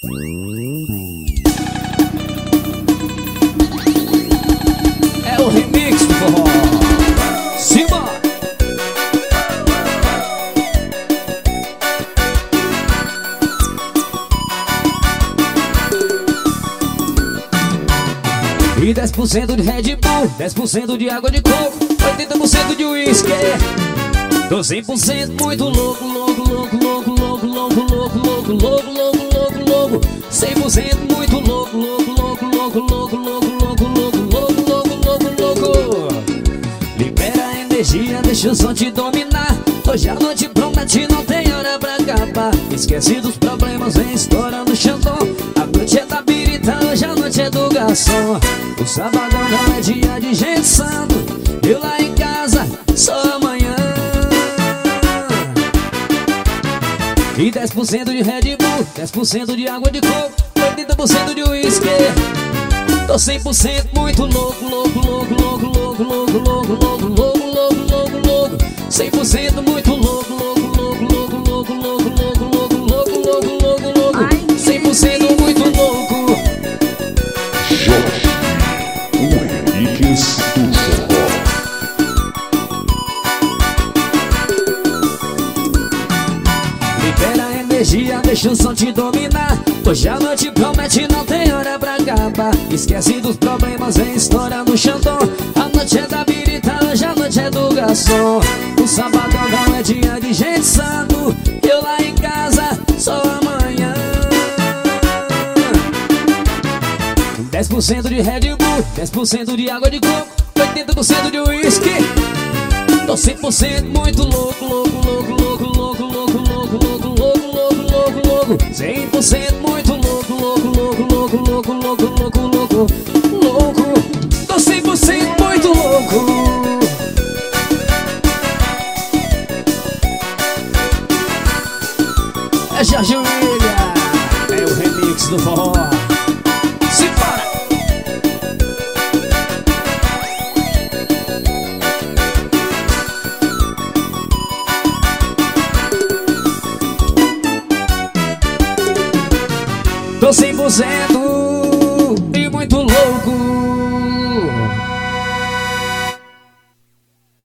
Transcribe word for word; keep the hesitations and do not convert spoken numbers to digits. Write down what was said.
É o remix do forró. Simbora! E dez por cento de Red Bull, dez por cento de água de coco, oitenta por cento de uísque. Tô cem por cento muito louco, louco, louco, louco, louco, louco, louco, louco, louco, louco, louco, louco. cem por cento muito louco, louco, louco, louco, louco, louco, louco, louco, louco, louco, louco, louco. Libera a energia, deixa o som te dominar. Hoje a noite promete, não tem hora pra acabar. Esquece dos problemas, vem estourando o Xandão. A noite é da birita, hoje a noite é do garçom. O sabadão não é dia de gente santo. Eu lá em casa, só amanhã. E dez por cento de Red Bull, dez por cento de água de coco, oitenta por cento de uísque. Tô cem por cento muito louco, louco, louco, louco, louco, louco, louco, louco, louco, louco, louco, louco. cem por cento muito louco, louco, louco, louco, louco, louco, louco, louco, louco, louco, louco, louco. cem por cento muito louco. Jorge, o Henriques do Forró. Libera a energia, deixa o som te dominar. Hoje a noite promete, não tem hora pra acabar. Esquece dos problemas, vem estourando no Xandão. A noite é da birita, hoje a noite é do garçom. O sabadão não é dia de gente santo. Eu lá em casa, só amanhã. dez por cento de Red Bull, dez por cento de água de coco, oitenta por cento de uísque. Tô cem por cento muito louco, louco, louco, louco, louco, louco, louco, louco, louco, louco, louco, louco. cem por cento muito louco, louco, louco, louco, louco, louco, louco, louco, louco. Tô cem por cento muito louco. É Jorge William, é o remix do forró. Se para! Tô cem por cento e muito louco.